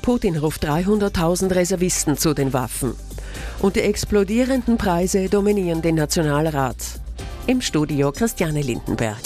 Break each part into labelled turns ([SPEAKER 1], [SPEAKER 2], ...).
[SPEAKER 1] Putin ruft 300.000 Reservisten zu den Waffen. Und die explodierenden Preise dominieren den Nationalrat. Im Studio Christiane Lindenberg.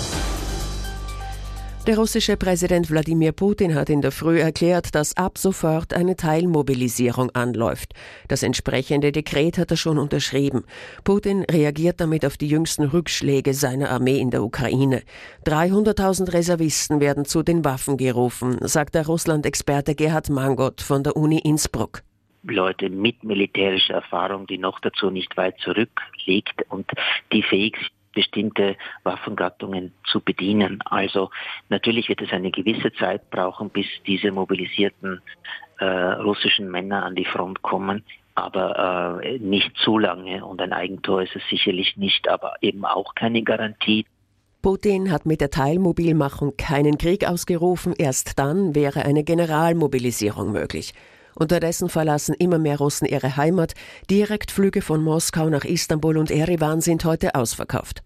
[SPEAKER 1] Der russische Präsident Wladimir Putin hat in der Früh erklärt, dass ab sofort eine Teilmobilisierung anläuft. Das entsprechende Dekret hat er schon unterschrieben. Putin reagiert damit auf die jüngsten Rückschläge seiner Armee in der Ukraine. 300.000 Reservisten werden zu den Waffen gerufen, sagt der Russland-Experte Gerhard Mangot von der Uni Innsbruck.
[SPEAKER 2] Leute mit militärischer Erfahrung, die noch dazu nicht weit zurückliegt und die fähig sind, bestimmte Waffengattungen zu bedienen. Also natürlich wird es eine gewisse Zeit brauchen, bis diese mobilisierten russischen Männer an die Front kommen, aber nicht zu lange. Und ein Eigentor ist es sicherlich nicht, aber eben auch keine Garantie.
[SPEAKER 1] Putin hat mit der Teilmobilmachung keinen Krieg ausgerufen, erst dann wäre eine Generalmobilisierung möglich. Unterdessen verlassen immer mehr Russen ihre Heimat. Direktflüge von Moskau nach Istanbul und Erivan sind heute ausverkauft.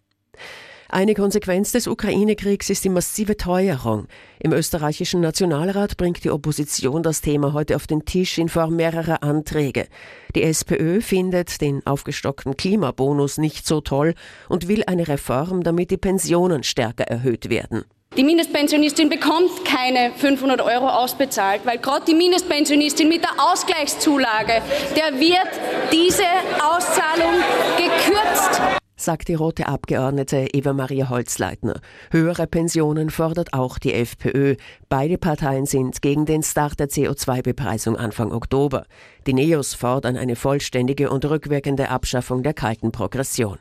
[SPEAKER 1] Eine Konsequenz des Ukraine-Kriegs ist die massive Teuerung. Im österreichischen Nationalrat bringt die Opposition das Thema heute auf den Tisch in Form mehrerer Anträge. Die SPÖ findet den aufgestockten Klimabonus nicht so toll und will eine Reform, damit die Pensionen stärker erhöht werden.
[SPEAKER 3] Die Mindestpensionistin bekommt keine 500 € ausbezahlt, weil gerade die Mindestpensionistin mit der Ausgleichszulage, der wird diese Auszahlung gekürzt,
[SPEAKER 1] sagt die rote Abgeordnete Eva-Maria Holzleitner. Höhere Pensionen fordert auch die FPÖ. Beide Parteien sind gegen den Start der CO2-Bepreisung Anfang Oktober. Die Neos fordern eine vollständige und rückwirkende Abschaffung der kalten Progression.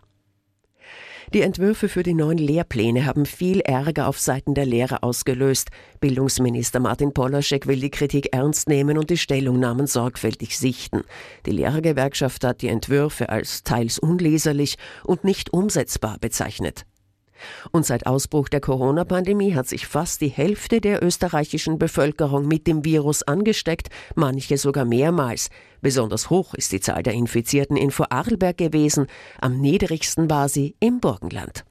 [SPEAKER 1] Die Entwürfe für die neuen Lehrpläne haben viel Ärger auf Seiten der Lehrer ausgelöst. Bildungsminister Martin Polaschek will die Kritik ernst nehmen und die Stellungnahmen sorgfältig sichten. Die Lehrergewerkschaft hat die Entwürfe als teils unleserlich und nicht umsetzbar bezeichnet. Und seit Ausbruch der Corona-Pandemie hat sich fast die Hälfte der österreichischen Bevölkerung mit dem Virus angesteckt, manche sogar mehrmals. Besonders hoch ist die Zahl der Infizierten in Vorarlberg gewesen, am niedrigsten war sie im Burgenland.